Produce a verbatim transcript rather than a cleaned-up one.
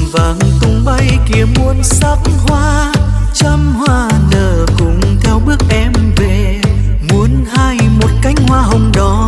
vàng tung bay kia muôn sắc hoa, trăm hoa nở cùng theo bước em về, muốn hai một cánh hoa hồng đỏ